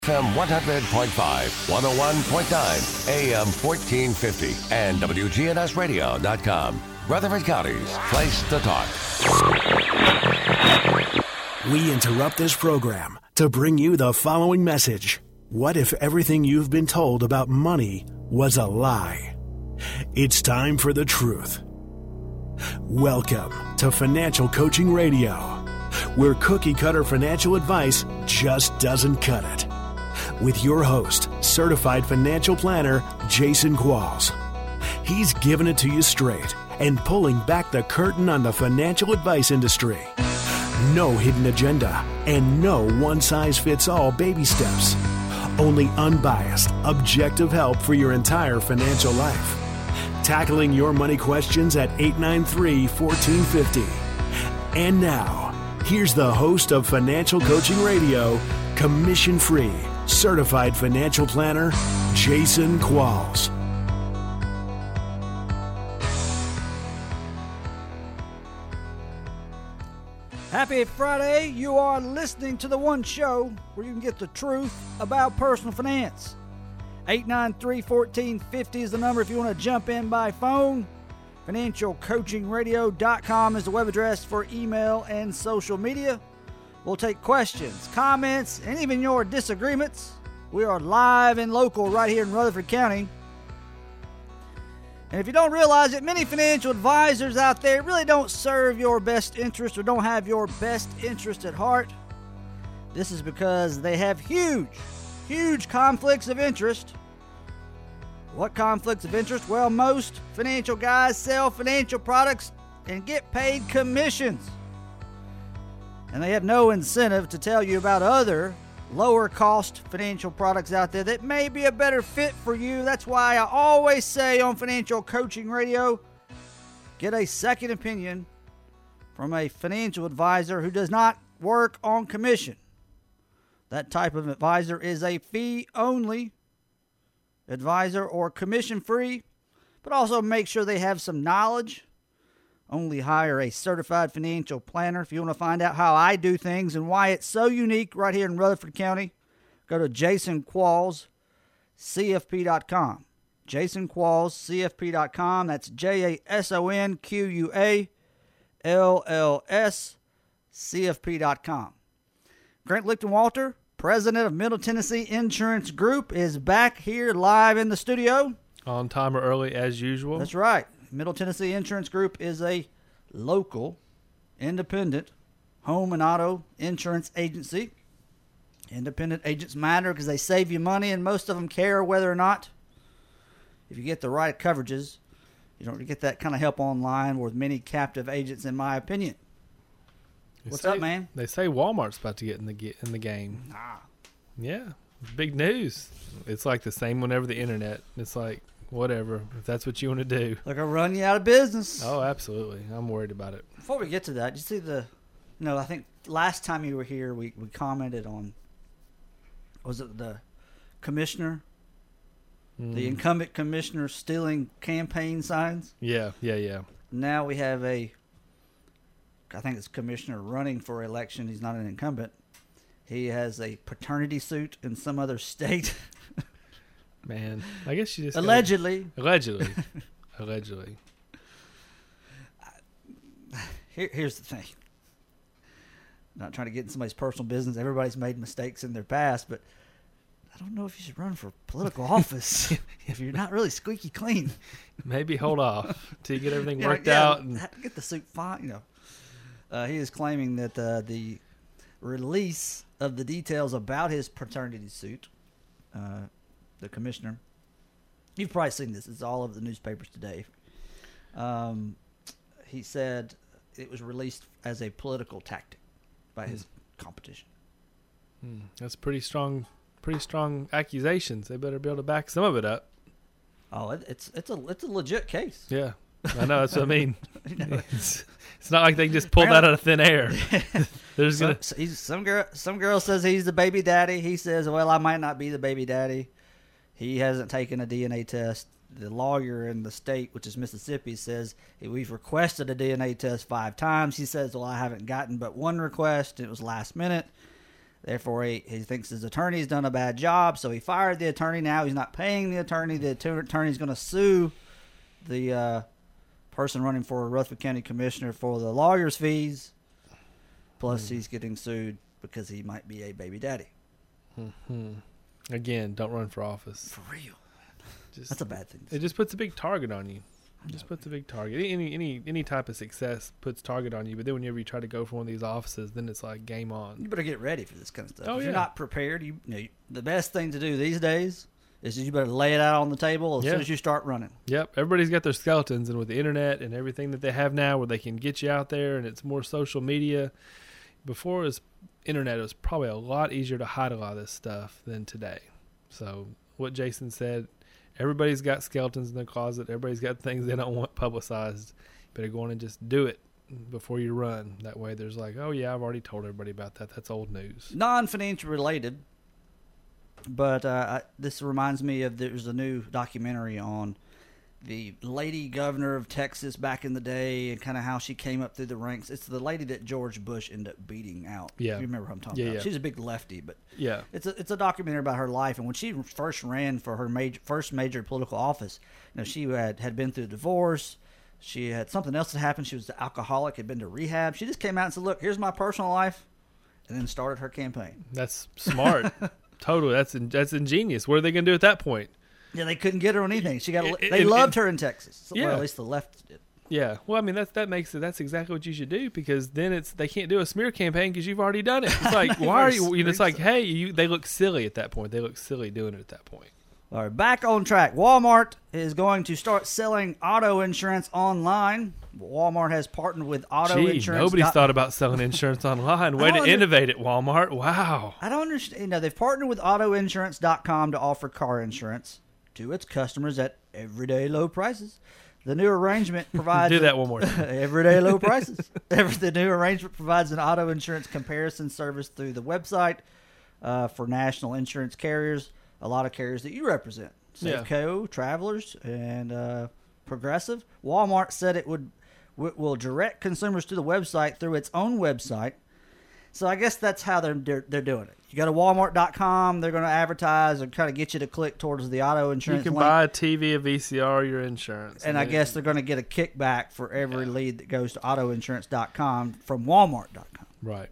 FM 100.5, 101.9, AM 1450, and WGNSradio.com. Rutherford County's place to talk. We interrupt this program to bring you the following message. What if everything you've been told about money was a lie? It's time for the truth. Welcome to Financial Coaching Radio, where cookie-cutter financial advice just doesn't cut it. With your host, certified financial planner, Jason Qualls. He's giving it to you straight and pulling back the curtain on the financial advice industry. No hidden agenda and no one-size-fits-all baby steps. Only unbiased, objective help for your entire financial life. Tackling your money questions at 893-1450. And now, here's the host of Financial Coaching Radio, commission-free, certified financial planner, Jason Qualls. Happy Friday. You are listening to the one show where you can get the truth about personal finance. 893-1450 is the number if you want to jump in by phone. FinancialCoachingRadio.com is the web address for email and social media. We'll take questions, comments, and even your disagreements. We are live and local right here in Rutherford County. And if you don't realize it, many financial advisors out there really don't serve your best interest or don't have your best interest at heart. This is because they have huge conflicts of interest. What conflicts of interest? Well, most financial guys sell financial products and get paid commissions. And they have no incentive to tell you about other lower cost financial products out there that may be a better fit for you. That's why I always say on Financial Coaching Radio, get a second opinion from a financial advisor who does not work on commission. That type of advisor is a fee-only advisor or commission-free, but also make sure they have some knowledge. Only hire a certified financial planner. If you want to find out how I do things and why it's so unique right here in Rutherford County, go to JasonQuallsCFP.com. JasonQuallsCFP.com. That's JasonQuallsCFP.com. Grant Lichtenwalter, president of Middle Tennessee Insurance Group, is back here live in the studio. On time or early as usual. That's right. Middle Tennessee Insurance Group is a local, independent home and auto insurance agency. Independent agents matter because they save you money, and most of them care whether or not, if you get the right coverages, you don't get that kind of help online with many captive agents, in my opinion. What's up, man? They say Walmart's about to get in the game. Nah. Yeah, big news. It's like the same whenever the internet. It's like, whatever, if that's what you want to do. They're going to run you out of business. Oh, absolutely. I'm worried about it. Before we get to that, did you see I think last time you were here, we commented on, was it the commissioner? The incumbent commissioner stealing campaign signs? Yeah. Now we have I think it's commissioner running for election. He's not an incumbent. He has a paternity suit in some other state. Man, I guess you just Allegedly. Here's the thing. I'm not trying to get in somebody's personal business. Everybody's made mistakes in their past, but I don't know if you should run for political office if you're not really squeaky clean. Maybe hold off till you get everything worked out. And get the suit fine. He is claiming that the release of the details about his paternity suit, the commissioner, you've probably seen this. It's all over the newspapers today. He said it was released as a political tactic by his competition. That's pretty strong accusations. They better be able to back some of it up. Oh, it's a legit case. Yeah, I know. That's what I mean. It's not like they just pulled that out of thin air. Some girl says he's the baby daddy. He says, well, I might not be the baby daddy. He hasn't taken a DNA test. The lawyer in the state, which is Mississippi, says we've requested a DNA test 5 times. He says, well, I haven't gotten but one request. It was last minute. Therefore, he thinks his attorney's done a bad job, so he fired the attorney. Now he's not paying the attorney. The attorney's going to sue the person running for Rutherford County Commissioner for the lawyer's fees. Plus, he's getting sued because he might be a baby daddy. Again, don't run for office. For real. That's a bad thing. It just puts a big target on you. Just puts a big target. Any type of success puts target on you. But then whenever you try to go for one of these offices, then it's like game on. You better get ready for this kind of stuff. Oh, if yeah. you're not prepared, the best thing to do these days is you better lay it out on the table as soon as you start running. Yep. Everybody's got their skeletons, and with the internet and everything that they have now where they can get you out there and it's more social media. Before it was internet, it was probably a lot easier to hide a lot of this stuff than today. So what Jason said, everybody's got skeletons in their closet. Everybody's got things they don't want publicized. You better go on and just do it before you run. That way there's like, oh, yeah, I've already told everybody about that. That's old news. Non-financial related, but this reminds me of there's a new documentary on the lady governor of Texas back in the day and kind of how she came up through the ranks. It's the lady that George Bush ended up beating out. Yeah. You remember who I'm talking about. Yeah. She's a big lefty, but yeah, it's a documentary about her life. And when she first ran for her first major political office, she had been through a divorce. She had something else that happened. She was an alcoholic, had been to rehab. She just came out and said, look, here's my personal life, and then started her campaign. That's smart. Totally. That's ingenious. What are they going to do at that point? Yeah, they couldn't get her on anything. They loved her in Texas. Yeah. Well, at least the left did. Yeah. Well, I mean, that's exactly what you should do, because then they can't do a smear campaign because you've already done it. It's like, why are you? It's like, hey, they look silly at that point. They look silly doing it at that point. All right, back on track. Walmart is going to start selling auto insurance online. Walmart has partnered with auto insurance. Nobody's thought about selling insurance online. Way to innovate at Walmart. Wow. I don't understand. They've partnered with autoinsurance.com to offer car insurance to its customers at everyday low prices. The new arrangement provides... Do that one more time. Everyday low prices. The new arrangement provides an auto insurance comparison service through the website for national insurance carriers, a lot of carriers that you represent. Safeco, Travelers, and Progressive. Walmart said it will direct consumers to the website through its own website. So I guess that's how they're doing it. You go to Walmart.com, they're going to advertise and kind of get you to click towards the auto insurance link. You can link. buy a TV, a VCR, your insurance. And I guess they're going to get a kickback for every lead that goes to autoinsurance.com from Walmart.com. Right.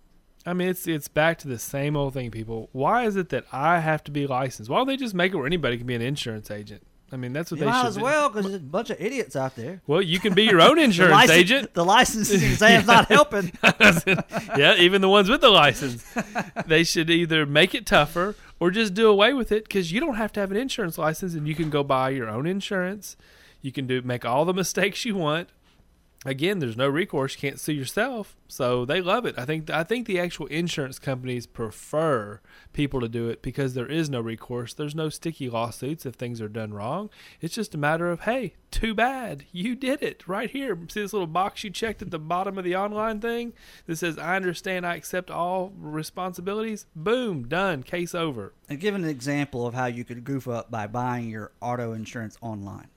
I mean, it's back to the same old thing, people. Why is it that I have to be licensed? Why don't they just make it where anybody can be an insurance agent? I mean, that's what they should do. Might as well, because there's a bunch of idiots out there. Well, you can be your own insurance agent. The licensing exam's not helping. Yeah, even the ones with the license. They should either make it tougher or just do away with it, because you don't have to have an insurance license, and you can go buy your own insurance. You can make all the mistakes you want. Again, there's no recourse. You can't sue yourself, so they love it. I think the actual insurance companies prefer people to do it because there is no recourse. There's no sticky lawsuits if things are done wrong. It's just a matter of, hey, too bad. You did it right here. See this little box you checked at the bottom of the online thing that says, I understand, I accept all responsibilities. Boom, done, case over. And give an example of how you could goof up by buying your auto insurance online.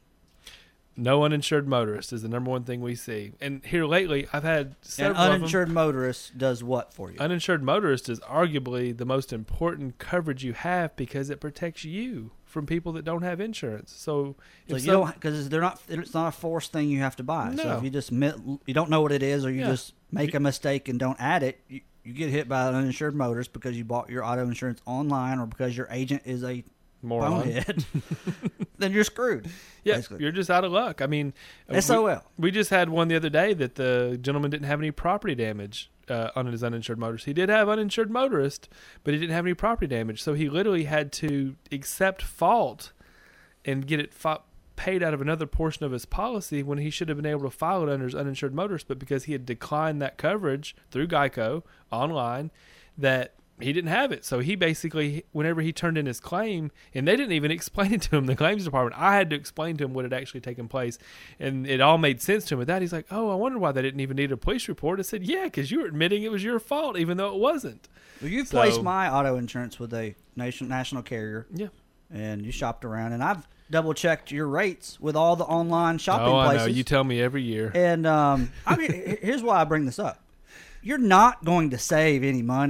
No uninsured motorist is the number one thing we see. And here lately, I've had several An uninsured motorist does what for you? Uninsured motorist is arguably the most important coverage you have because it protects you from people that don't have insurance. So you don't, because it's not a forced thing you have to buy. No. So if you just you don't know what it is, or you just make a mistake and don't add it, you get hit by an uninsured motorist because you bought your auto insurance online or because your agent is a bonehead. Then you're screwed. Yeah, basically. You're just out of luck. I mean, SOL. We just had one the other day that the gentleman didn't have any property damage on his uninsured motorist. He did have uninsured motorist, but he didn't have any property damage. So he literally had to accept fault and get it paid out of another portion of his policy when he should have been able to file it under his uninsured motorist. But because he had declined that coverage through Geico online, that he didn't have it. So he basically, whenever he turned in his claim, and they didn't even explain it to him, the claims department, I had to explain to him what had actually taken place. And it all made sense to him. With that, he's like, oh, I wonder why they didn't even need a police report. I said, yeah, because you were admitting it was your fault, even though it wasn't. Well, you've placed my auto insurance with a national carrier. Yeah. And you shopped around. And I've double-checked your rates with all the online shopping places. I know. You tell me every year. And I mean, here's why I bring this up. You're not going to save any money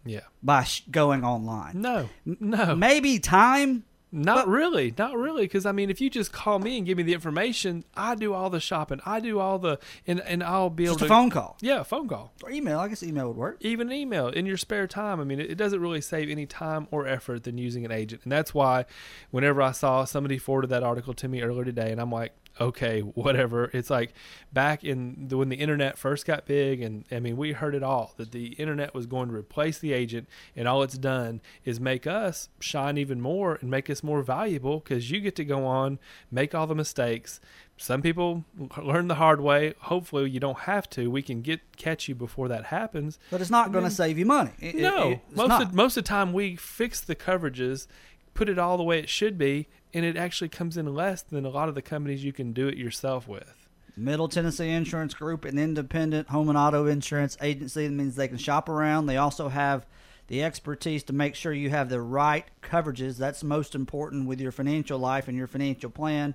Yeah. by going online. No. No. Maybe time. Not really, because I mean, if you just call me and give me the information, I do all the shopping, I do all the, and I'll be able Just to. a phone call. Yeah, a phone call. Or email. I guess email would work. Even an email in your spare time. I mean, it doesn't really save any time or effort than using an agent, and that's why, whenever I saw somebody forwarded that article to me earlier today, and I'm like, okay, whatever. It's like back when the internet first got big, and I mean, we heard it all, that the internet was going to replace the agent, and all it's done is make us shine even more and make us more valuable, because you get to go on, make all the mistakes. Some people learn the hard way. Hopefully you don't have to. We can catch you before that happens. But it's not going to save you money. Most of the time we fix the coverages, put it all the way it should be, and it actually comes in less than a lot of the companies you can do it yourself with. Middle Tennessee Insurance Group, an independent home and auto insurance agency. That means they can shop around. They also have the expertise to make sure you have the right coverages. That's most important with your financial life and your financial plan.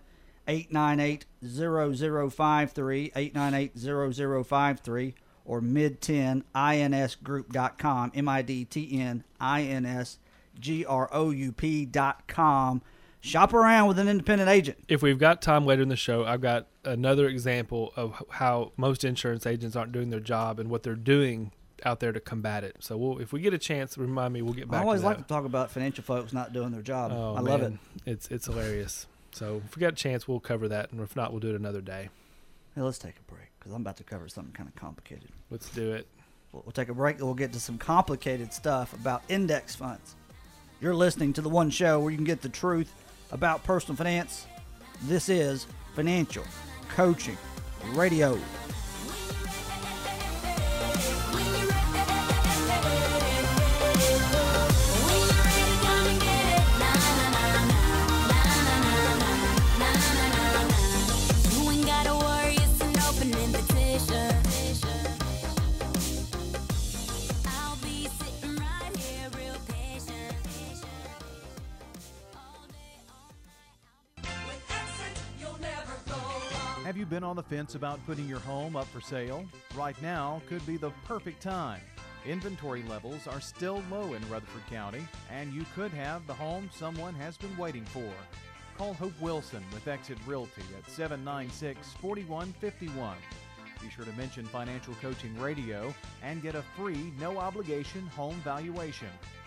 898-0053, 898-0053, or mid10insgroup.com, MIDTNINSGROUP.com. Shop around with an independent agent. If we've got time later in the show, I've got another example of how most insurance agents aren't doing their job and what they're doing out there to combat it. So if we get a chance, remind me, we'll get back to that. I always like to talk about financial folks not doing their job. Oh, I love it. It's hilarious. So if we got a chance, we'll cover that, and if not, we'll do it another day. Hey, let's take a break, because I'm about to cover something kind of complicated. Let's do it. We'll take a break, and we'll get to some complicated stuff about index funds. You're listening to the one show where you can get the truth about personal finance. This is Financial Coaching Radio. Have you been on the fence about putting your home up for sale? Right now could be the perfect time. Inventory levels are still low in Rutherford County, and you could have the home someone has been waiting for. Call Hope Wilson with Exit Realty at 796-4151. Be sure to mention Financial Coaching Radio and get a free, no-obligation home valuation.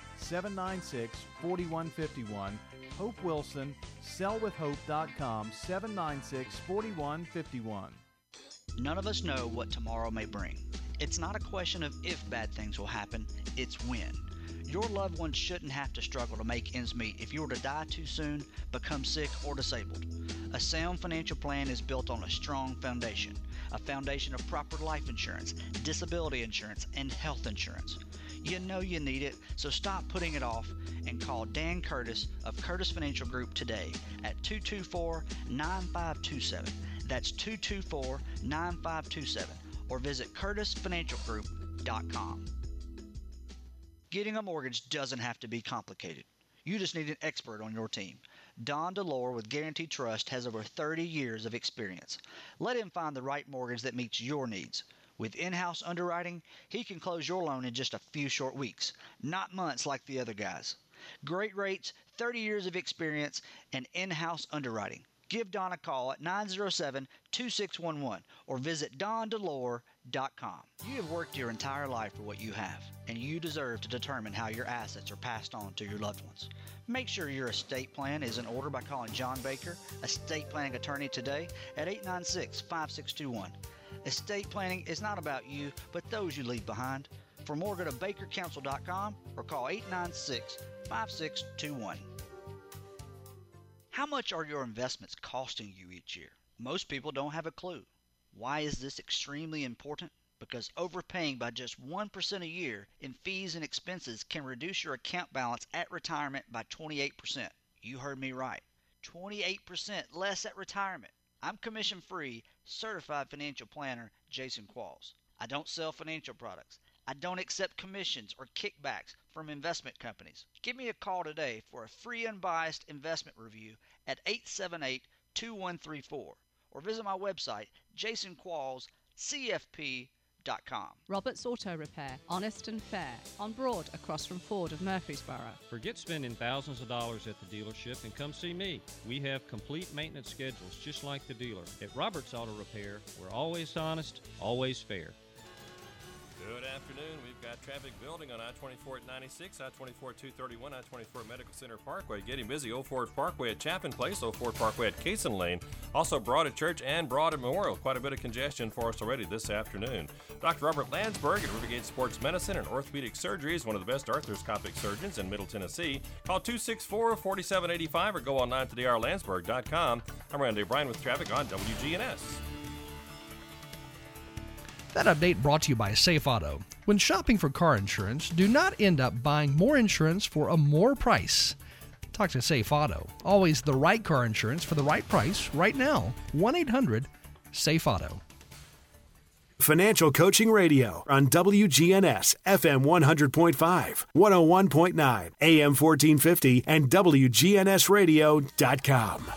796-4151. Hope Wilson, sellwithhope.com, 796-4151. None of us know what tomorrow may bring. It's not a question of if bad things will happen, it's when. Your loved ones shouldn't have to struggle to make ends meet if you were to die too soon, become sick, or disabled. A sound financial plan is built on a strong foundation, a foundation of proper life insurance, disability insurance, and health insurance. You know you need it, so stop putting it off and call Dan Curtis of Curtis Financial Group today at 224-9527. That's 224-9527, or visit curtisfinancialgroup.com. Getting a mortgage doesn't have to be complicated. You just need an expert on your team. Don DeLore with Guaranteed Trust has over 30 years of experience. Let him find the right mortgage that meets your needs. With in-house underwriting, he can close your loan in just a few short weeks, not months like the other guys. Great rates, 30 years of experience, and in-house underwriting. Give Don a call at 907-2611 or visit dondelore.com. You have worked your entire life for what you have, and you deserve to determine how your assets are passed on to your loved ones. Make sure your estate plan is in order by calling John Baker, estate planning attorney, today at 896-5621. Estate planning is not about you, but those you leave behind. For more, go to bakercounsel.com or call 896-5621. How much are your investments costing you each year? Most people don't have a clue. Why is this extremely important? Because overpaying by just 1% a year in fees and expenses can reduce your account balance at retirement by 28%. You heard me right. 28% less at retirement. I'm commission-free, certified financial planner Jason Qualls. I don't sell financial products. I don't accept commissions or kickbacks from investment companies. Give me a call today for a free unbiased investment review at 878-2134 or visit my website, jasonquallscfp.com. Roberts Auto Repair, honest and fair, on Broad across from Ford of Murfreesboro. Forget spending thousands of dollars at the dealership and come see me. We have complete maintenance schedules just like the dealer. At Roberts Auto Repair, we're always honest, always fair. Good afternoon. We've got traffic building on I-24 at 96, I-24 at 231, I-24 Medical Center Parkway. Getting busy. Old Ford Parkway at Chapin Place, Old Ford Parkway at Cason Lane. Also Broad at Church and Broad at Memorial. Quite a bit of congestion for us already this afternoon. Dr. Robert Landsberg at Rivergate Sports Medicine and Orthopedic Surgery is one of the best arthroscopic surgeons in Middle Tennessee. Call 264-4785 or go online to drlandsberg.com. I'm Randy Bryan with traffic on WGNS. That update brought to you by Safe Auto. When shopping for car insurance, do not end up buying more insurance for a more price. Talk to Safe Auto. Always the right car insurance for the right price right now. 1-800-SAFE-AUTO. Financial Coaching Radio on WGNS, FM 100.5, 101.9, AM 1450, and WGNSradio.com.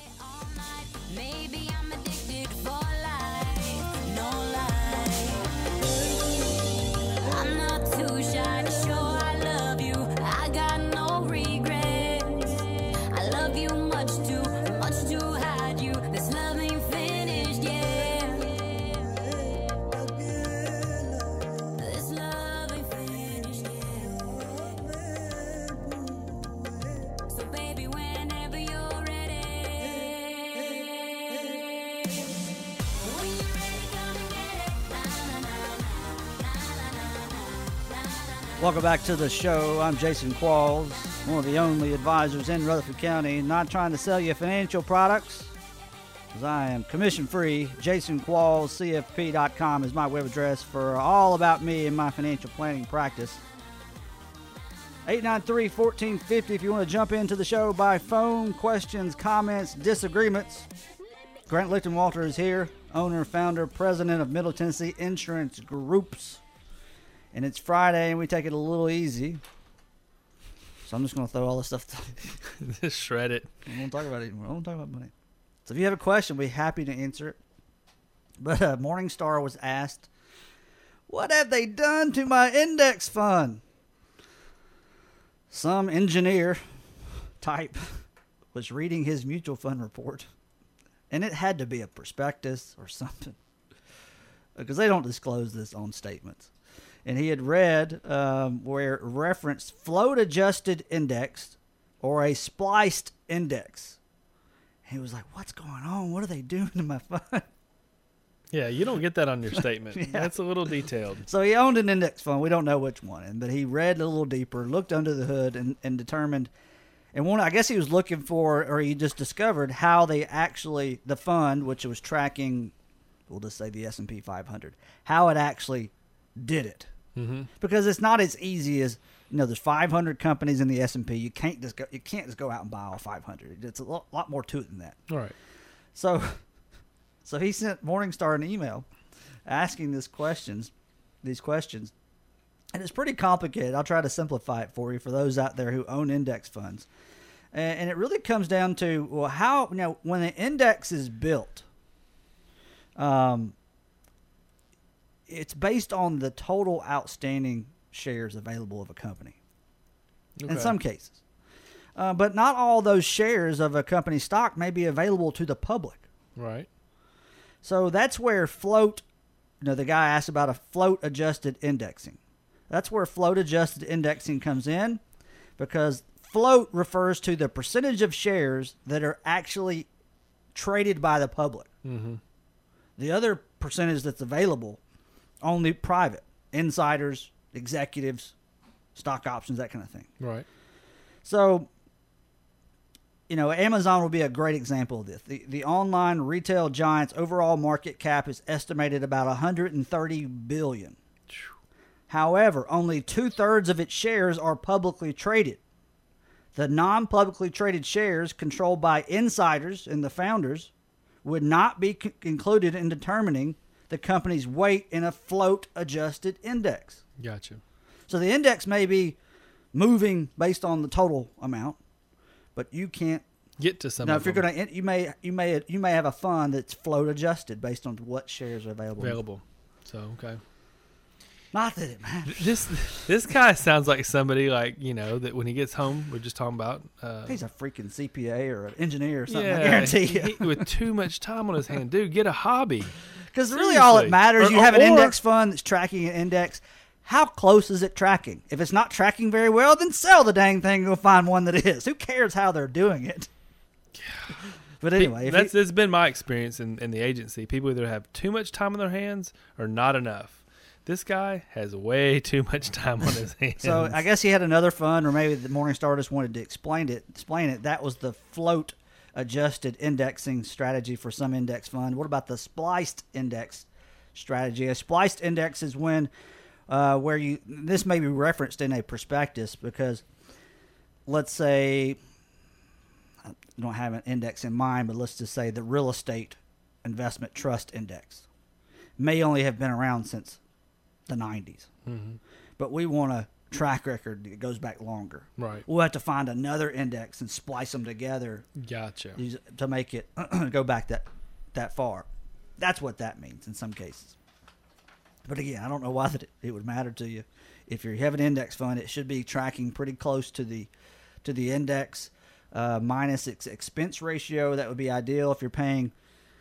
Welcome back to the show. I'm Jason Qualls, one of the only advisors in Rutherford County, not trying to sell you financial products, because I am commission-free. JasonQuallsCFP.com is my web address for all about me and my financial planning practice. 893-1450 if you want to jump into the show by phone, questions, comments, disagreements. Grant Lichtenwalter is here, owner, founder, president of Middle Tennessee Insurance Groups. And it's Friday, and we take it a little easy. So I'm just going to throw all this stuff. Just shred it. I won't talk about it anymore. I won't talk about money. So if you have a question, we're happy to answer it. But Morningstar was asked, what have they done to my index fund? Some engineer type was reading his mutual fund report, and it had to be a prospectus or something, because they don't disclose this on statements. And he had read where it referenced float-adjusted index or a spliced index. He was like, what's going on? What are they doing to my fund? Yeah, you don't get that on your statement. Yeah. That's a little detailed. So he owned an index fund. We don't know which one. But he read a little deeper, looked under the hood, and determined. And I guess he was looking for, or he just discovered how they actually, the fund, which was tracking, we'll just say the S&P 500, how it actually did it. Mm-hmm. Because it's not as easy as, there's 500 companies in the S&P. You can't just go out and buy all 500. It's a lot more to it than that. All right. So he sent Morningstar an email asking these questions, and it's pretty complicated. I'll try to simplify it for you for those out there who own index funds. And it really comes down to, well, how, when an index is built, it's based on the total outstanding shares available of a company. Okay. In some cases. But not all those shares of a company's stock may be available to the public. Right. So that's where float, the guy asked about a float-adjusted indexing. That's where float-adjusted indexing comes in, because float refers to the percentage of shares that are actually traded by the public. Mm-hmm. The other percentage that's available, only private, insiders, executives, stock options, that kind of thing. Right. So, Amazon will be a great example of this. The online retail giant's overall market cap is estimated about $130 billion. However, only 2/3 of its shares are publicly traded. The non-publicly traded shares controlled by insiders and the founders would not be included in determining the company's weight in a float-adjusted index. Gotcha. So the index may be moving based on the total amount, but you can't get to some. Now, if you're going to, you may have a fund that's float-adjusted based on what shares are available. So okay. Not that it matters. This guy sounds like somebody that when he gets home, we're just talking about. He's a freaking CPA or an engineer or something. Yeah, I guarantee you. With too much time on his hand, dude, get a hobby. Because really, all that matters, you have an or- index fund that's tracking an index. How close is it tracking? If it's not tracking very well, then sell the dang thing and go find one that is. Who cares how they're doing it? But anyway, that's been my experience in the agency. People either have too much time on their hands or not enough. This guy has way too much time on his hands. So I guess he had another fund, or maybe the Morningstar just wanted to explain it. That was the float adjusted indexing strategy for some index fund. What about the spliced index strategy? A spliced index is when this may be referenced in a prospectus, because let's say I don't have an index in mind, but let's just say the real estate investment trust index may only have been around since the 90s. Mm-hmm. But we want a track record that goes back longer. Right. We'll have to find another index and splice them together. Gotcha. To make it go back that far. That's what that means in some cases. But again, I don't know why it would matter to you. If you have an index fund, it should be tracking pretty close to the index minus its expense ratio. That would be ideal. If you're paying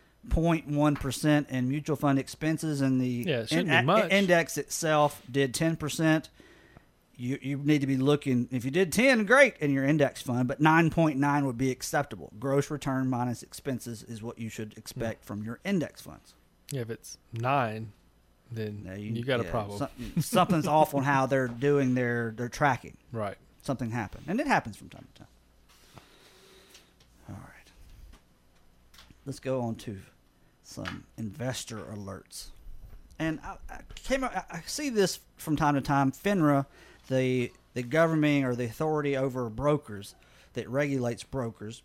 0.1% in mutual fund expenses and the index itself did 10%, you need to be looking. If you did 10, great in your index fund, but 9.9 would be acceptable. Gross return minus expenses is what you should expect from your index funds. Yeah, if it's 9, then you got a problem. Something's off on how they're doing their tracking. Right. Something happened, and it happens from time to time. All right. Let's go on to some investor alerts. And I see this from time to time. FINRA, the governing or the authority over brokers that regulates brokers,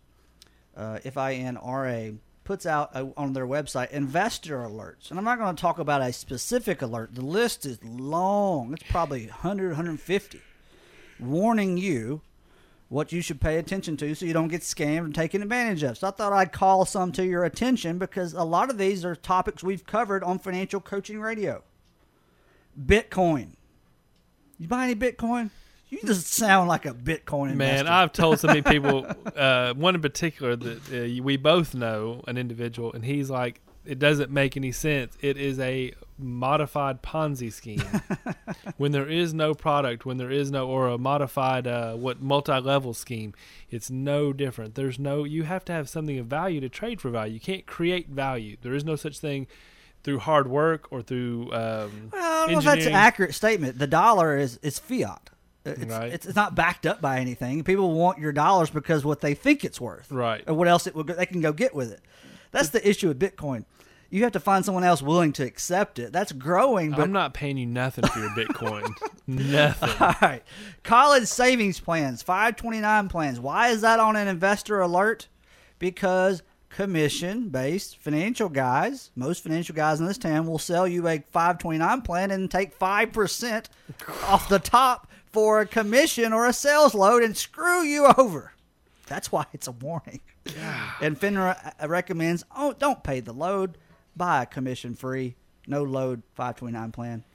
FINRA, puts out on their website investor alerts. And I'm not going to talk about a specific alert. The list is long. It's probably 100, 150, warning you what you should pay attention to so you don't get scammed and taken advantage of. So I thought I'd call some to your attention because a lot of these are topics we've covered on Financial Coaching Radio. Bitcoin. You buy any Bitcoin? You just sound like a Bitcoin investor. Man, I've told so many people, one in particular that we both know, an individual, and he's like, it doesn't make any sense. It is a modified Ponzi scheme. When there is no product, or a modified multi-level scheme, it's no different. You have to have something of value to trade for value. You can't create value. There is no such thing through hard work or through I don't know if that's an accurate statement. The dollar is fiat. It's not backed up by anything. People want your dollars because what they think it's worth. Right. Or what else they can go get with it. That's the issue with Bitcoin. You have to find someone else willing to accept it. That's growing. But I'm not paying you nothing for your Bitcoin. Nothing. All right. College savings plans, 529 plans. Why is that on an investor alert? Because commission-based financial guys, most financial guys in this town, will sell you a 529 plan and take 5% off the top for a commission or a sales load and screw you over. That's why it's a warning. Yeah. And FINRA recommends, don't pay the load. Buy a commission-free, no-load 529 plan.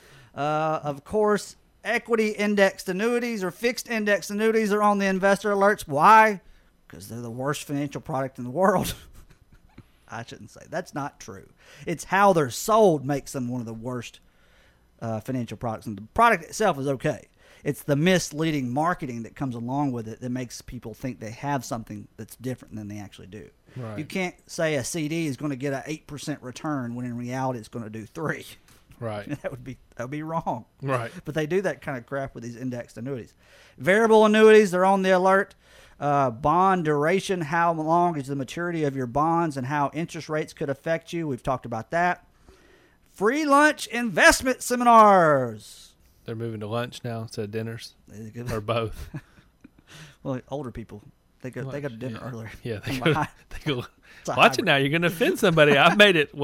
Of course, equity indexed annuities or fixed indexed annuities are on the investor alerts. Why? Because they're the worst financial product in the world. I shouldn't say. That's not true. It's how they're sold makes them one of the worst financial products. And the product itself is okay. It's the misleading marketing that comes along with it that makes people think they have something that's different than they actually do. Right. You can't say a CD is going to get an 8% return when in reality it's going to do 3%. Right. That would be wrong. Right. But they do that kind of crap with these indexed annuities. Variable annuities, they're on the alert. Bond duration, how long is the maturity of your bonds and how interest rates could affect you. We've talked about that. Free lunch investment seminars. They're moving to lunch now instead of dinners, or both. Well, older people, they go to dinner earlier. Yeah, they go. Watch it now. You're going to offend somebody. I've made it,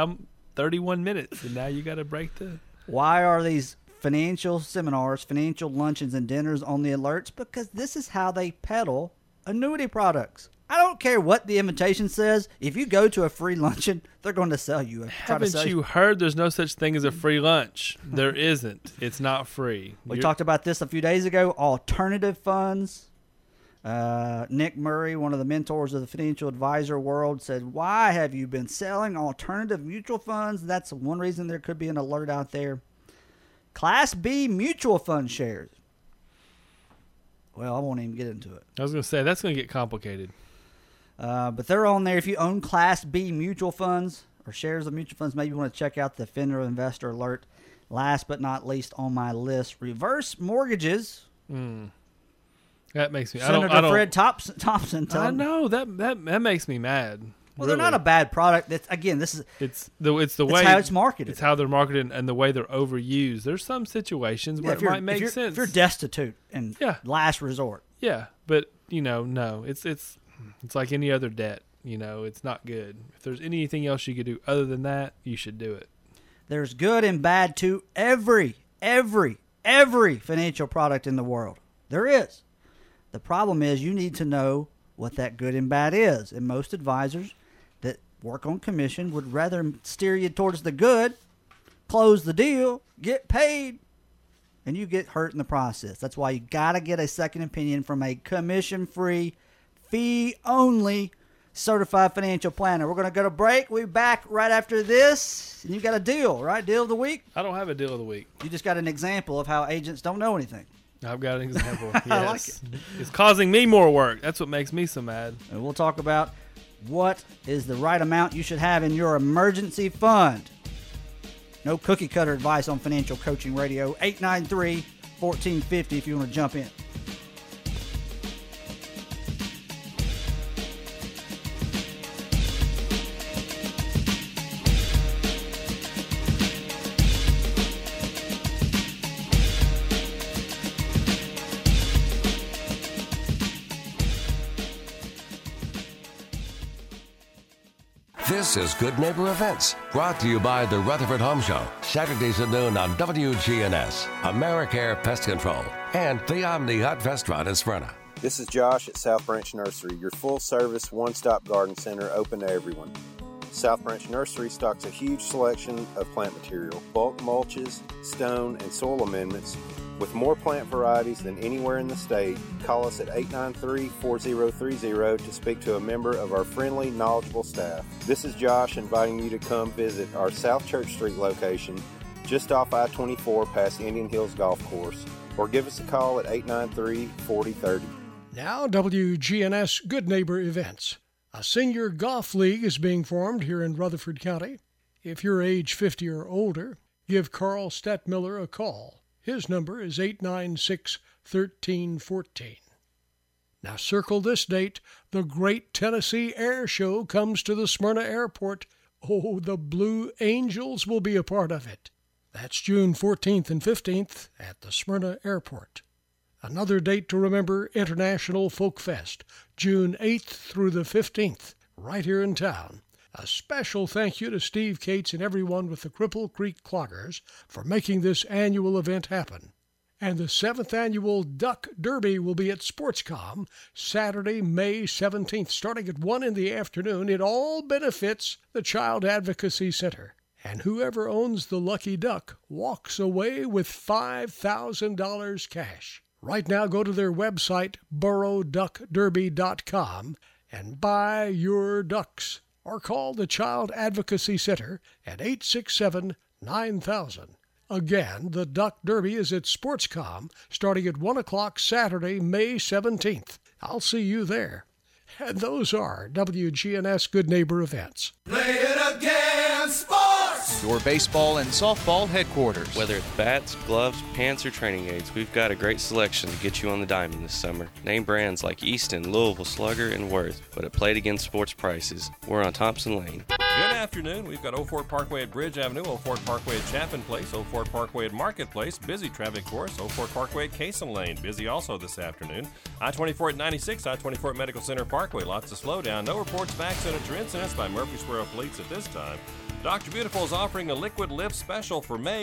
31 minutes, and now you got to break the... Why are these financial seminars, financial luncheons, and dinners on the alerts? Because this is how they peddle annuity products. I don't care what the invitation says. If you go to a free luncheon, they're going to sell you. Haven't you heard there's no such thing as a free lunch? There isn't. It's not free. We talked about this a few days ago. Alternative funds. Nick Murray, one of the mentors of the financial advisor world, said, why have you been selling alternative mutual funds? That's one reason there could be an alert out there. Class B mutual fund shares. Well, I won't even get into it. I was going to say, that's going to get complicated. But they're on there. If you own Class B mutual funds or shares of mutual funds, maybe you want to check out the FINRA Investor Alert. Last but not least on my list, reverse mortgages. That makes me. Senator Fred Thompson. I know that makes me mad. Well, they're not a bad product. It's the way how it's marketed. It's how they're marketed and the way they're overused. There's some situations where it might make sense if you're destitute and last resort. Yeah, but no, it's like any other debt. It's not good. If there's anything else you could do other than that, you should do it. There's good and bad to every financial product in the world. There is. The problem is you need to know what that good and bad is. And most advisors that work on commission would rather steer you towards the good, close the deal, get paid, and you get hurt in the process. That's why you got to get a second opinion from a commission-free, fee-only certified financial planner. We're going to go to break. We'll be back right after this. And you got a deal, right? Deal of the week? I don't have a deal of the week. You just got an example of how agents don't know anything. I've got an example. Yes. I like it. It's causing me more work. That's what makes me so mad. And we'll talk about what is the right amount you should have in your emergency fund. No cookie cutter advice on Financial Coaching Radio. 893-1450 if you want to jump in. This is Good Neighbor Events, brought to you by the Rutherford Home Show, Saturdays at noon on WGNS, AmeriCare Pest Control, and the Omni Hut Restaurant in Smyrna. This is Josh at South Branch Nursery, your full-service, one-stop garden center open to everyone. South Branch Nursery stocks a huge selection of plant material, bulk mulches, stone, and soil amendments. With more plant varieties than anywhere in the state, call us at 893-4030 to speak to a member of our friendly, knowledgeable staff. This is Josh inviting you to come visit our South Church Street location, just off I-24 past Indian Hills Golf Course, or give us a call at 893-4030. Now, WGNS Good Neighbor Events. A senior golf league is being formed here in Rutherford County. If you're age 50 or older, give Carl Stettmiller a call. His number is 896-1314. Now circle this date. The Great Tennessee Air Show comes to the Smyrna Airport. Oh, the Blue Angels will be a part of it. That's June 14th and 15th at the Smyrna Airport. Another date to remember, International Folk Fest, June 8th through the 15th, right here in town. A special thank you to Steve Cates and everyone with the Cripple Creek Cloggers for making this annual event happen. And the 7th annual Duck Derby will be at Sportscom Saturday, May 17th, starting at 1 in the afternoon. It all benefits the Child Advocacy Center. And whoever owns the lucky duck walks away with $5,000 cash. Right now, go to their website, BorrowDuckDerby.com, and buy your ducks. Or call the Child Advocacy Center at 867-9000. Again, the Duck Derby is at Sportscom starting at 1 o'clock Saturday, May 17th. I'll see you there. And those are WGNS Good Neighbor Events. Play it again, sports! Your baseball and softball headquarters. Whether it's bats, gloves, pants, or training aids, we've got a great selection to get you on the diamond this summer. Name brands like Easton, Louisville, Slugger, and Worth, but at Play It Again Sports prices. We're on Thompson Lane. Good afternoon. We've got Old Fort Parkway at Bridge Avenue, Old Fort Parkway at Chapin Place, Old Fort Parkway at Marketplace, busy traffic course, Old Fort Parkway at Cason Lane, busy also this afternoon. I-24 at 96, I-24 at Medical Center Parkway, lots of slowdown. No reports of accidents or incidents by Murfreesboro Police at this time. Dr. Beautiful is offering a liquid lift special for May.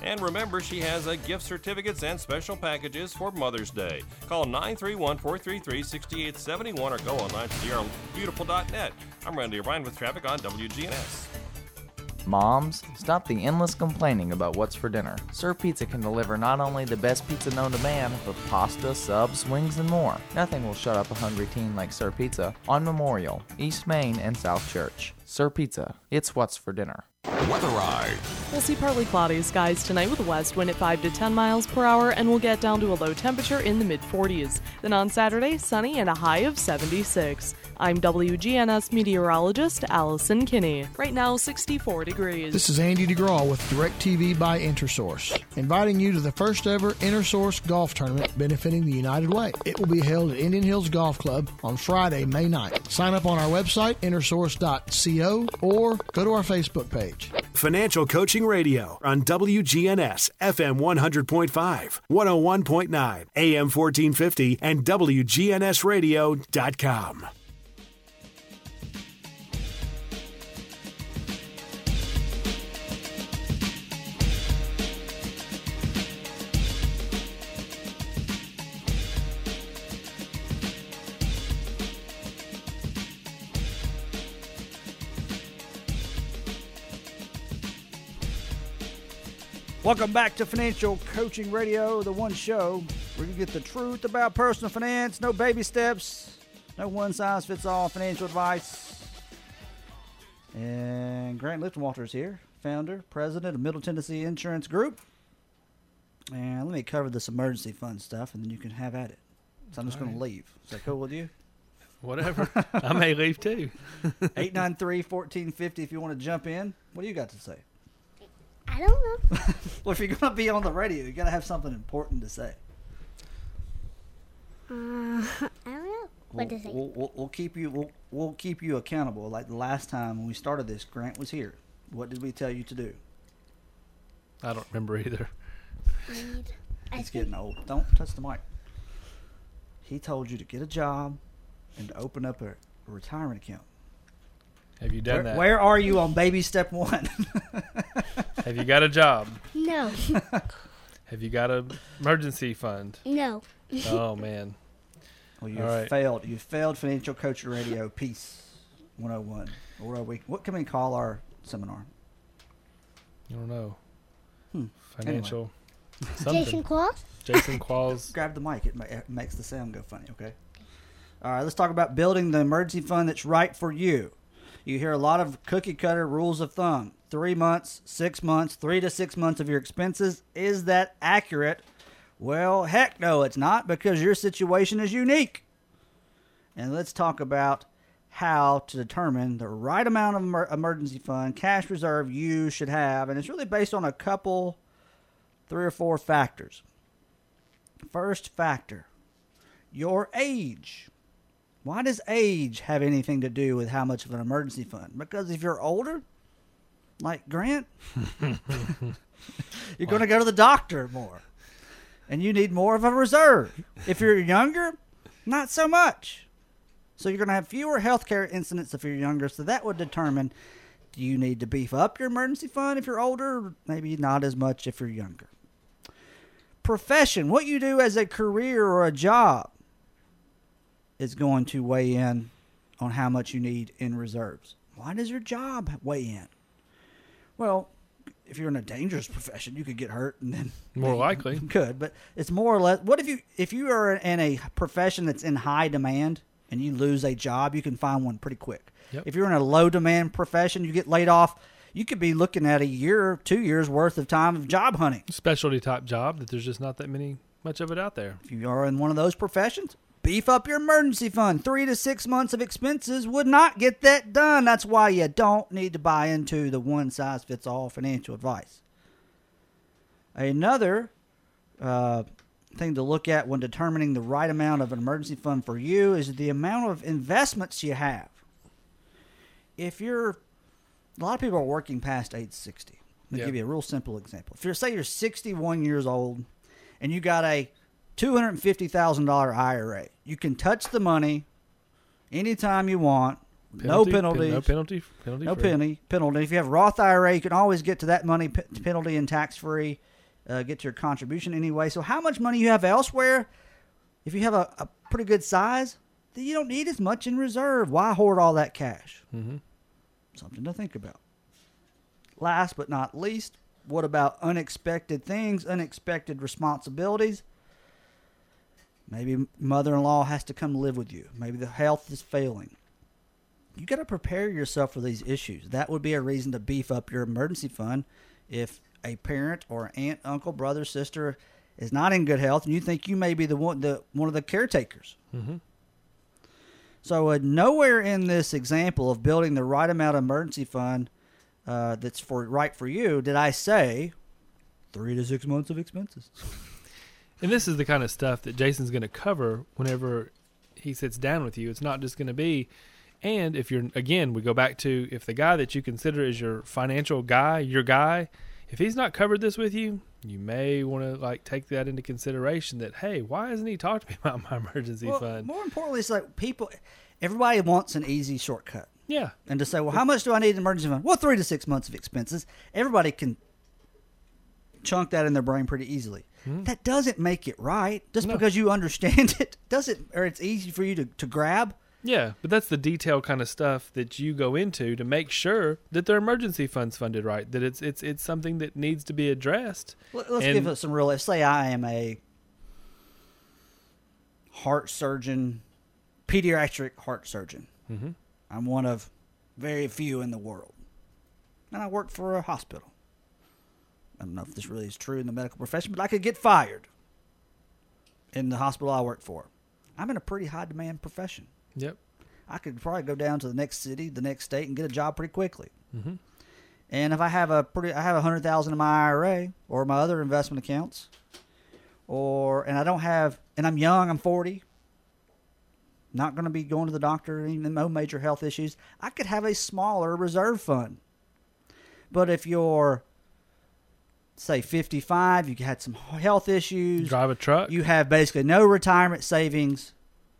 And remember, she has gift certificates and special packages for Mother's Day. Call 931-433-6871 or go online to drbeautiful.net. I'm Randy O'Brien with traffic on WGNS. Moms, stop the endless complaining about what's for dinner. Sir Pizza can deliver not only the best pizza known to man, but pasta, subs, wings, and more. Nothing will shut up a hungry teen like Sir Pizza on Memorial, East Main, and South Church. Sir Pizza, it's what's for dinner. Weather Ride. We'll see partly cloudy skies tonight with a west wind at 5 to 10 miles per hour, and we'll get down to a low temperature in the mid-40s. Then on Saturday, sunny and a high of 76. I'm WGNS meteorologist Allison Kinney. Right now, 64 degrees. This is Andy DeGraw with DirecTV by InterSource, inviting you to the first ever InterSource Golf Tournament benefiting the United Way. It will be held at Indian Hills Golf Club on Friday, May 9th. Sign up on our website, intersource.co, or go to our Facebook page. Financial Coaching Radio on WGNS, FM 100.5, 101.9, AM 1450, and WGNSradio.com. Welcome back to Financial Coaching Radio, the one show where you get the truth about personal finance, no baby steps, no one-size-fits-all financial advice. And Grant Lichtenwalter is here, founder, president of Middle Tennessee Insurance Group. And let me cover this emergency fund stuff, and then you can have at it. So I'm just going to leave. Is that cool with you? Whatever. I may leave too. 893-1450 if you want to jump in. What do you got to say? I don't know. Well, if you're going to be on the radio, you got to have something important to say. I don't know what to say. We'll keep you accountable. Like the last time when we started this, Grant was here. What did we tell you to do? I don't remember either. He's getting old. Don't touch the mic. He told you to get a job and to open up a retirement account. Have you done that? Where are you on baby step one? Have you got a job? No. Have you got an emergency fund? No. Oh, man. Well, you failed. You failed Financial Coaching Radio Peace 101. What can we call our seminar? I don't know. Financial. Anyway. Jason Qualls? Jason Qualls. Grab the mic. It makes the sound go funny, okay? All right, let's talk about building the emergency fund that's right for you. You hear a lot of cookie-cutter rules of thumb. 3 months, 6 months, 3 to 6 months of your expenses. Is that accurate? Well, heck no, it's not, because your situation is unique. And let's talk about how to determine the right amount of emergency fund, cash reserve you should have. And it's really based on a couple, 3 or 4 factors. First factor, your age. Why does age have anything to do with how much of an emergency fund? Because if you're older, like Grant, you're going to go to the doctor more. And you need more of a reserve. If you're younger, not so much. So you're going to have fewer healthcare incidents if you're younger. So that would determine, do you need to beef up your emergency fund if you're older? Maybe not as much if you're younger. Profession, what you do as a career or a job, is going to weigh in on how much you need in reserves. Why does your job weigh in? Well, if you're in a dangerous profession, you could get hurt and then more likely could. But it's more or less. What if you are in a profession that's in high demand and you lose a job, you can find one pretty quick. Yep. If you're in a low demand profession, you get laid off. You could be looking at a year, 2 years worth of time of job hunting. Specialty type job that there's just not that much of it out there. If you are in one of those professions, beef up your emergency fund. 3 to 6 months of expenses would not get that done. That's why you don't need to buy into the one-size-fits-all financial advice. Another thing to look at when determining the right amount of an emergency fund for you is the amount of investments you have. A lot of people are working past age 60. Let me give you a real simple example. Say you're 61 years old and you got a $250,000 IRA. You can touch the money anytime you want. No penalty. No penalty. If you have Roth IRA, you can always get to that money penalty and tax-free. get your contribution anyway. So how much money you have elsewhere, if you have a pretty good size, then you don't need as much in reserve. Why hoard all that cash? Mm-hmm. Something to think about. Last but not least, what about unexpected things, unexpected responsibilities? Maybe mother-in-law has to come live with you. Maybe the health is failing. You got to prepare yourself for these issues. That would be a reason to beef up your emergency fund if a parent or aunt, uncle, brother, sister is not in good health and you think you may be one of the caretakers. Mm-hmm. So nowhere in this example of building the right amount of emergency fund that's right for you did I say 3 to 6 months of expenses. And this is the kind of stuff that Jason's going to cover whenever he sits down with you. It's not just going to be, and if you're, again, we go back to, if the guy that you consider is your financial guy, your guy, if he's not covered this with you, you may want to take that into consideration that, hey, why hasn't he talked to me about my emergency fund? More importantly, it's like everybody wants an easy shortcut. Yeah. And to say, well, how much do I need in emergency fund? Well, 3 to 6 months of expenses. Everybody can chunk that in their brain pretty easily. Mm-hmm. That doesn't make it right. Just because you understand it doesn't, or it's easy for you to grab. Yeah, but that's the detailed kind of stuff that you go into to make sure that their emergency fund's funded right, that it's something that needs to be addressed. Let's give it some real. Let's say I am a heart surgeon, pediatric heart surgeon. Mm-hmm. I'm one of very few in the world, and I work for a hospital. I don't know if this really is true in the medical profession, but I could get fired in the hospital I work for. I'm in a pretty high-demand profession. Yep. I could probably go down to the next city, the next state, and get a job pretty quickly. Mm-hmm. And if I have $100,000 in my IRA or my other investment accounts, and I'm young, I'm 40, not going to be going to the doctor, even no major health issues, I could have a smaller reserve fund. But if you're, say, 55, you had some health issues, drive a truck, you have basically no retirement savings,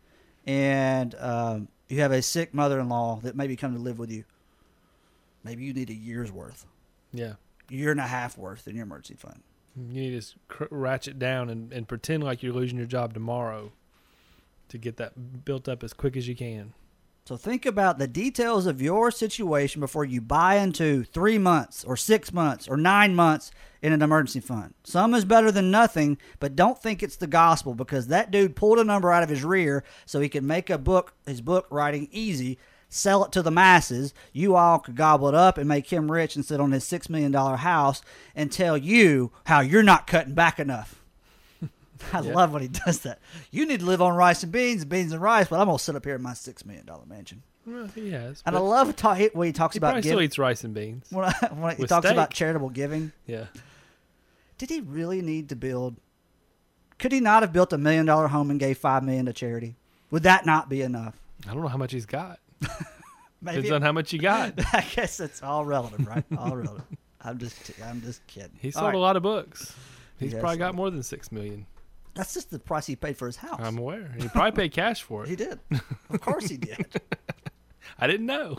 and you have a sick mother-in-law that maybe come to live with you, maybe you need a year's worth. Yeah. Year and a half worth in your emergency fund. You need to ratchet down and pretend like you're losing your job tomorrow to get that built up as quick as you can. So think about the details of your situation before you buy into 3 months or 6 months or 9 months in an emergency fund. Some is better than nothing, but don't think it's the gospel, because that dude pulled a number out of his rear so he could make his book writing easy, sell it to the masses. You all could gobble it up and make him rich and sit on his $6 million house and tell you how you're not cutting back enough. I love when he does that. You need to live on rice and beans and rice, but I'm going to sit up here in my $6 million mansion. Well, he has. And I love when he talks about giving. He still eats rice and beans. When he talks about charitable giving. Yeah. Did he really need to build? Could he not have built $1 million home and gave $5 million to charity? Would that not be enough? I don't know how much he's got. Maybe Depends on how much you got. I guess it's all relevant, right? All relevant. I'm just kidding. He sold a lot of books. He's probably got more than $6 million. That's just the price he paid for his house. I'm aware. He probably paid cash for it. He did. Of course he did. I didn't know.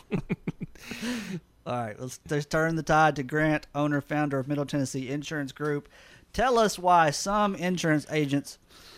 All right, let's turn the tide to Grant, owner, founder of Middle Tennessee Insurance Group. Tell us why some insurance agents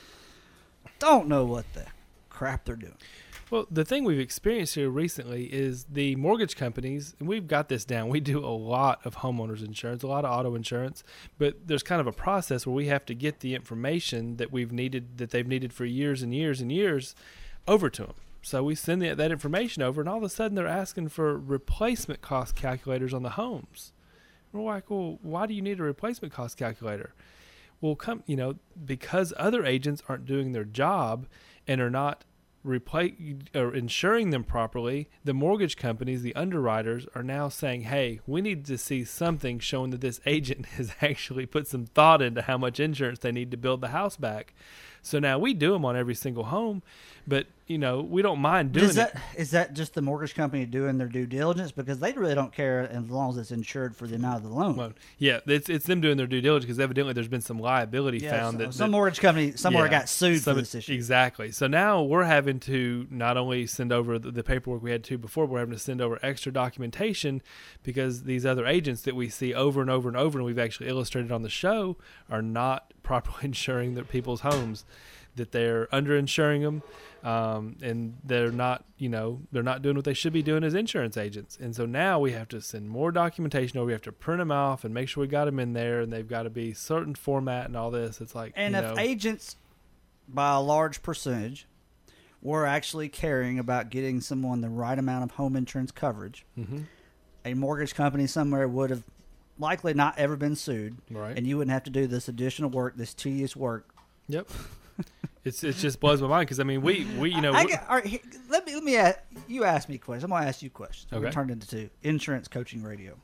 don't know what the crap they're doing. Well, the thing we've experienced here recently is the mortgage companies, and we've got this down. We do a lot of homeowners insurance, a lot of auto insurance, but there's kind of a process where we have to get the information that they've needed for years and years and years over to them. So we send that information over, and all of a sudden they're asking for replacement cost calculators on the homes. We're like, well, why do you need a replacement cost calculator? Well, because other agents aren't doing their job and are not insuring them properly, the mortgage companies, the underwriters, are now saying, hey, we need to see something showing that this agent has actually put some thought into how much insurance they need to build the house back. So now we do them on every single home, but we don't mind doing it. Is that just the mortgage company doing their due diligence? Because they really don't care as long as it's insured for the amount of the loan. Well, yeah, it's them doing their due diligence because evidently there's been some liability found. Some mortgage company somewhere got sued for this issue. Exactly. So now we're having to not only send over the paperwork we had to before, we're having to send over extra documentation because these other agents that we see over and over and over, and we've actually illustrated on the show, are not properly insuring their people's homes. That they're underinsuring them, and they're not doing what they should be doing as insurance agents. And so now we have to send more documentation, or we have to print them off and make sure we got them in there, and they've got to be certain format and all this. It's like, and if agents, by a large percentage, were actually caring about getting someone the right amount of home insurance coverage, a mortgage company somewhere would have likely not ever been sued, right? And you wouldn't have to do this additional work, this tedious work. Yep. It just blows my mind because let me ask you. Ask me questions. I'm gonna ask you questions. Okay. We're turned into insurance coaching radio.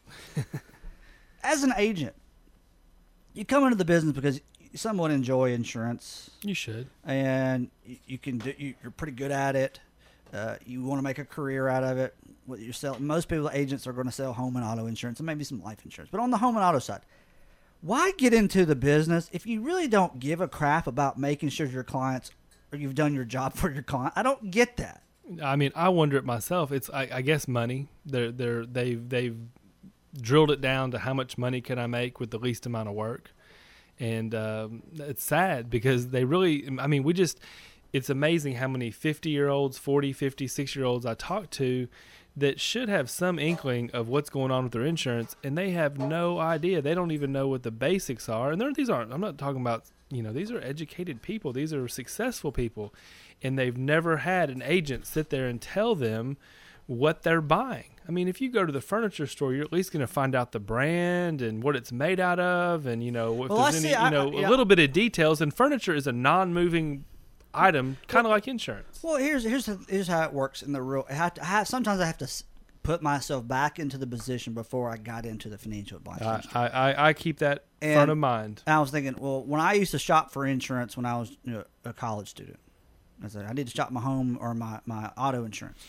As an agent, you come into the business because you somewhat enjoy insurance. You should, and you can do. You're pretty good at it. You want to make a career out of it. What you're selling. Most people, agents, are going to sell home and auto insurance and maybe some life insurance. But on the home and auto side, why get into the business if you really don't give a crap about making sure your clients, or you've done your job for your client? I don't get that. I mean, I wonder it myself. It's I guess money. They've drilled it down to how much money can I make with the least amount of work, and it's sad because they really. I mean, it's amazing how many 50-year-olds, 40, 50, 60-year-olds I talk to that should have some inkling of what's going on with their insurance, and they have no idea. They don't even know what the basics are. And I'm not talking about, these are educated people. These are successful people, and they've never had an agent sit there and tell them what they're buying. I mean, if you go to the furniture store, you're at least going to find out the brand and what it's made out of, and, if there's any, a little bit of details. And furniture is a non-moving item, kind of like insurance. Well, here's how it works in the real. Sometimes I have to put myself back into the position before I got into the financial advice. I keep that front of mind. I was thinking, well, when I used to shop for insurance when I was a college student, I said I need to shop my home or my auto insurance.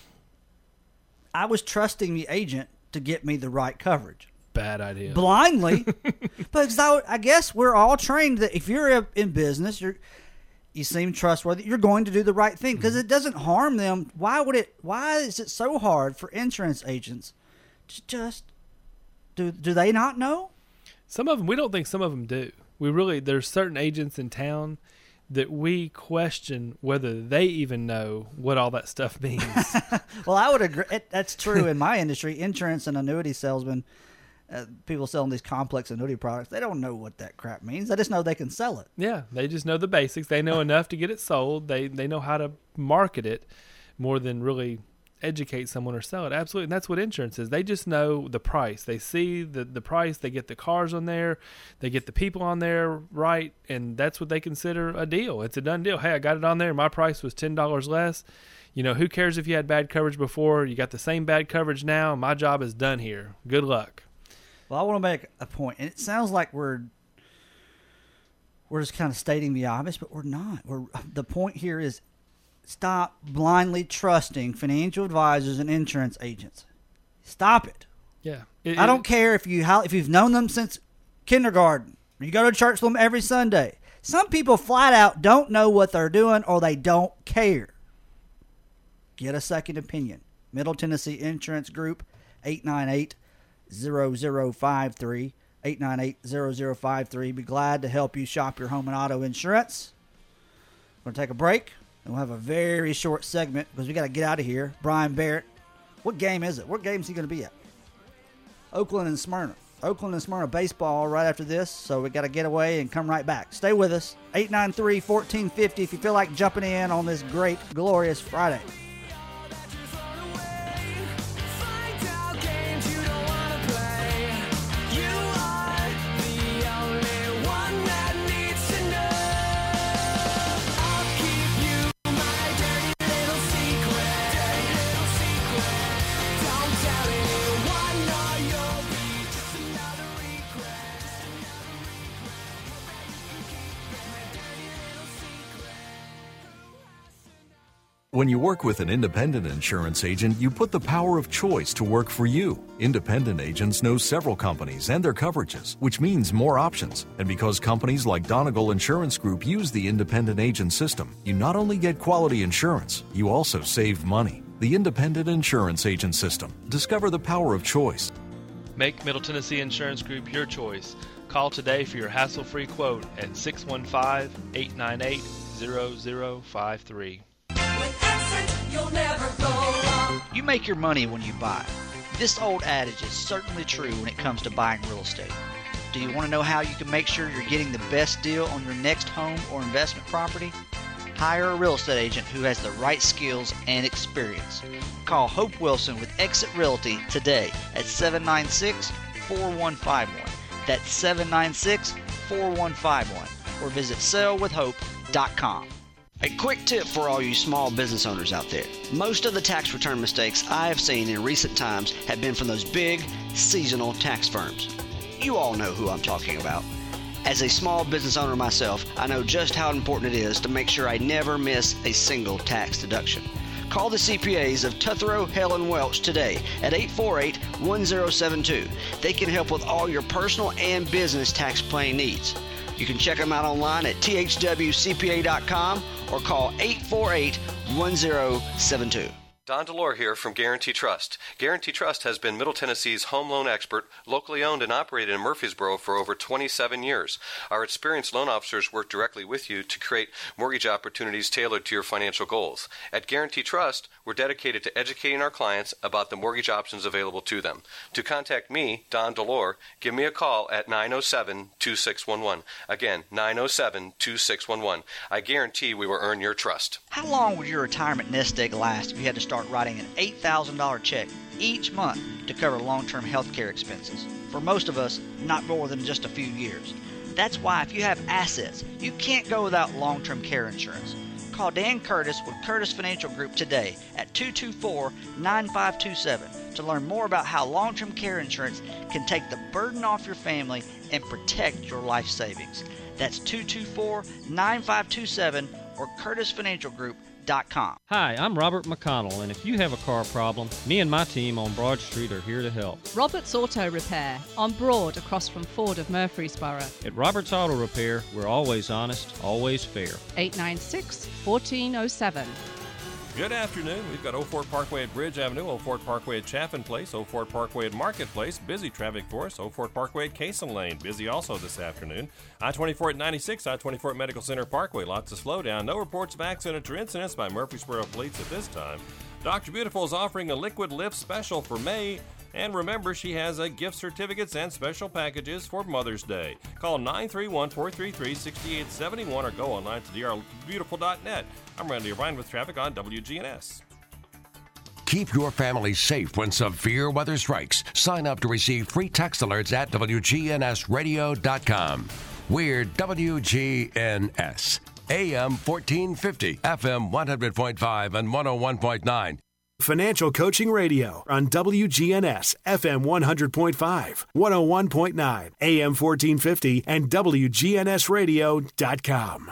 I was trusting the agent to get me the right coverage. Bad idea. Blindly, because I guess we're all trained that if you're in business, you seem trustworthy, you're going to do the right thing because it doesn't harm them. Why is it so hard for insurance agents to just do they not know? Some of them, we don't think some of them do. There's certain agents in town that we question whether they even know what all that stuff means. Well, I would agree. That's true in my industry. Insurance and annuity salesmen, people selling these complex annuity products, they don't know what that crap means. They just know they can sell it. Yeah, they just know the basics. They know enough to get it sold. They know how to market it more than really educate someone or sell it. Absolutely. And that's what insurance is. They just know the price. They see the price. They get the cars on there. They get the people on there right, and that's what they consider a deal. It's a done deal. Hey, I got it on there. My price was $10 less. Who cares if you had bad coverage before? You got the same bad coverage now. My job is done here. Good luck. Well, I want to make a point, and it sounds like we're just kind of stating the obvious, but we're not. The point here is stop blindly trusting financial advisors and insurance agents. Stop it. Yeah. I don't care if you've known them since kindergarten, or you go to church with them every Sunday. Some people flat out don't know what they're doing, or they don't care. Get a second opinion. Middle Tennessee Insurance Group, 898-0053, 898-0053. Be glad to help you shop your home and auto insurance. We're going to take a break, and we'll have a very short segment because we got to get out of here. Brian Barrett, what game is it? What game is he going to be at? Oakland and Smyrna. Oakland and Smyrna baseball right after this, so we got to get away and come right back. Stay with us, 893-1450 if you feel like jumping in on this great, glorious Friday. When you work with an independent insurance agent, you put the power of choice to work for you. Independent agents know several companies and their coverages, which means more options. And because companies like Donegal Insurance Group use the independent agent system, you not only get quality insurance, you also save money. The Independent Insurance Agent System. Discover the power of choice. Make Middle Tennessee Insurance Group your choice. Call today for your hassle-free quote at 615-898-0053. You'll never go wrong. You make your money when you buy. This old adage is certainly true when it comes to buying real estate. Do you want to know how you can make sure you're getting the best deal on your next home or investment property? Hire a real estate agent who has the right skills and experience. Call Hope Wilson with Exit Realty today at 796-4151. That's 796-4151. Or visit sellwithhope.com. A quick tip for all you small business owners out there. Most of the tax return mistakes I have seen in recent times have been from those big, seasonal tax firms. You all know who I'm talking about. As a small business owner myself, I know just how important it is to make sure I never miss a single tax deduction. Call the CPAs of Tuthero, Helen Welch today at 848-1072. They can help with all your personal and business tax planning needs. You can check them out online at thwcpa.com or call 848-1072. Don Delore here from Guarantee Trust. Guarantee Trust has been Middle Tennessee's home loan expert, locally owned and operated in Murfreesboro for over 27 years. Our experienced loan officers work directly with you to create mortgage opportunities tailored to your financial goals. At Guarantee Trust, we're dedicated to educating our clients about the mortgage options available to them. To contact me, Don Delore, give me a call at 907-2611. Again, 907-2611. I guarantee we will earn your trust. How long would your retirement nest egg last if you had to start writing an $8,000 check each month to cover long-term health care expenses? For most of us, not more than just a few years. That's why if you have assets, you can't go without long-term care insurance. Call Dan Curtis with Curtis Financial Group today at 224-9527 to learn more about how long-term care insurance can take the burden off your family and protect your life savings. That's 224-9527 or CurtisFinancialGroup.com. Hi, I'm Robert McConnell, and if you have a car problem, me and my team on Broad Street are here to help. Robert's Auto Repair on Broad across from Ford of Murfreesboro. At Robert's Auto Repair, we're always honest, always fair. 896-1407. Good afternoon. We've got 04 Parkway at Bridge Avenue, 04 Parkway at Chaffin Place, 04 Parkway at Marketplace. Busy traffic for us. 04 Parkway at Cason Lane. Busy also this afternoon. I-24 at 96, I-24 at Medical Center Parkway. Lots of slowdown. No reports of accidents or incidents by Murfreesboro Police at this time. Dr. Beautiful is offering a liquid lift special for May. And remember, she has gift certificates and special packages for Mother's Day. Call 931-433-6871 or go online to drbeautiful.net. I'm Randy O'Brien with traffic on WGNS. Keep your family safe when severe weather strikes. Sign up to receive free text alerts at WGNSradio.com. We're WGNS. AM 1450, FM 100.5 and 101.9. Financial Coaching Radio on WGNS, FM 100.5, 101.9, AM 1450, and WGNSradio.com.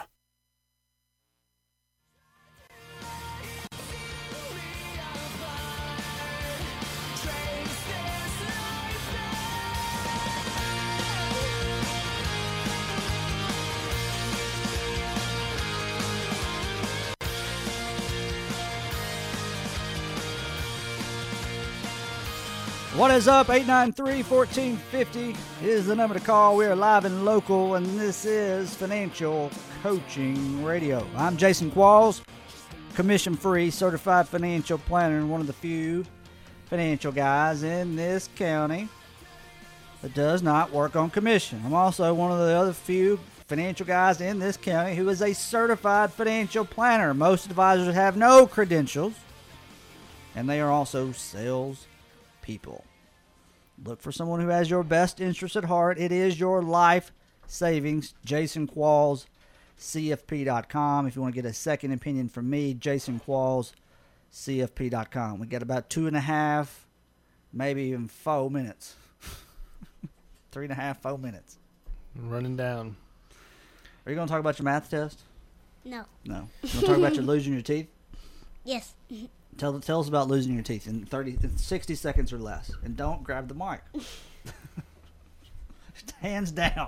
What is up? 893-1450 is the number to call. We are live and local, and this is Financial Coaching Radio. I'm Jason Qualls, commission-free certified financial planner and one of the few financial guys in this county that does not work on commission. I'm also one of the other few financial guys in this county who is a certified financial planner. Most advisors have no credentials, and they are also sales people. Look for someone who has your best interest at heart. It is your life savings. Jason Qualls, CFP.com. If you want to get a second opinion from me, Jason Qualls, CFP.com. We got about 2.5, maybe even 4 minutes. 3.5, 4 minutes. Running down. Are you going to talk about your math test? No. No. You want to talk about your losing your teeth? Yes. Tell us about losing your teeth in 60 seconds or less. And don't grab the mic. Hands down.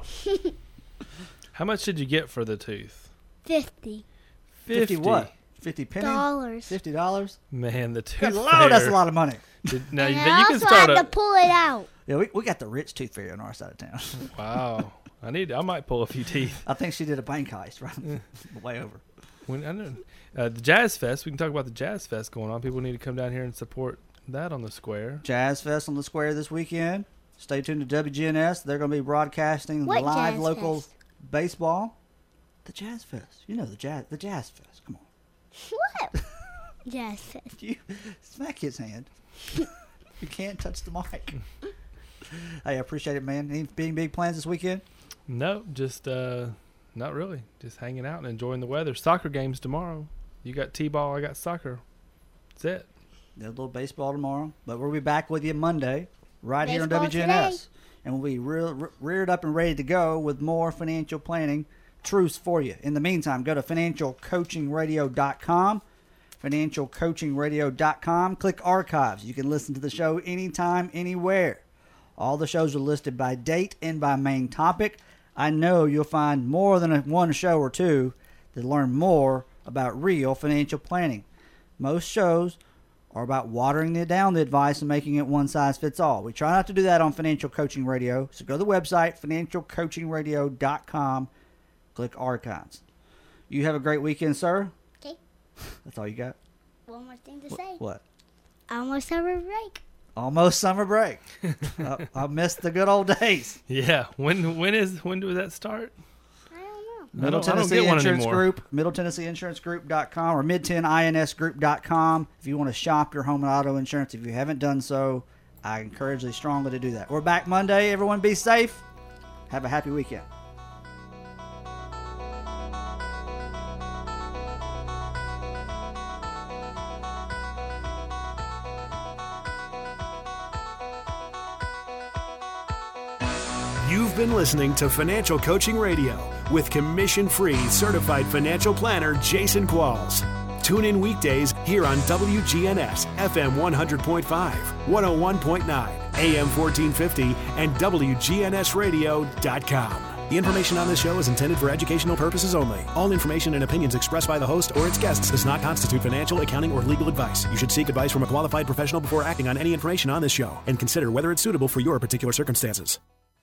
How much did you get for the tooth? 50. 50 what? 50 pennies? $50? Man, the tooth Good Lord, fairy. that's a lot of money. Now, And you I can also start had to pull it out. Yeah, we got the rich tooth fairy on our side of town. Wow. I might pull a few teeth. I think she did a bank heist right way over. When I know the Jazz Fest, we can talk about the Jazz Fest going on. People need to come down here and support that on the square. Jazz Fest on the square this weekend. Stay tuned to WGNS. They're going to be broadcasting What live Jazz local Fest? baseball. The Jazz Fest. You know the Jazz Fest. Come on. What? Yes. You smack his hand. You can't touch the mic. Hey, I appreciate it, man. Any big plans this weekend? No, just not really. Just hanging out and enjoying the weather. Soccer games tomorrow. You got t-ball, I got soccer. That's it. There's a little baseball tomorrow, but we'll be back with you Monday right here on Baseball WGNS. today. And we'll be reared up and ready to go with more financial planning truths for you. In the meantime, go to financialcoachingradio.com. financialcoachingradio.com. Click archives. You can listen to the show anytime, anywhere. All the shows are listed by date and by main topic. I know you'll find more than one show or two that learn more about real financial planning. Most shows are about watering down the advice and making it one size fits all. We try not to do that on Financial Coaching Radio. So go to the website, financialcoachingradio.com. Click archives. You have a great weekend, sir. Okay. That's all you got? One more thing to say. What? Almost summer break. Almost summer break. I missed the good old days. Yeah. When does that start? Middle Tennessee Insurance Group, MiddleTennesseeInsuranceGroup.com or Mid10INSGroup.com. If you want to shop your home and auto insurance, if you haven't done so, I encourage you strongly to do that. We're back Monday. Everyone be safe. Have a happy weekend. You've been listening to Financial Coaching Radio with commission-free certified financial planner Jason Qualls. Tune in weekdays here on WGNS FM 100.5, 101.9, AM 1450, and WGNSradio.com. The information on this show is intended for educational purposes only. All information and opinions expressed by the host or its guests does not constitute financial, accounting, or legal advice. You should seek advice from a qualified professional before acting on any information on this show and consider whether it's suitable for your particular circumstances.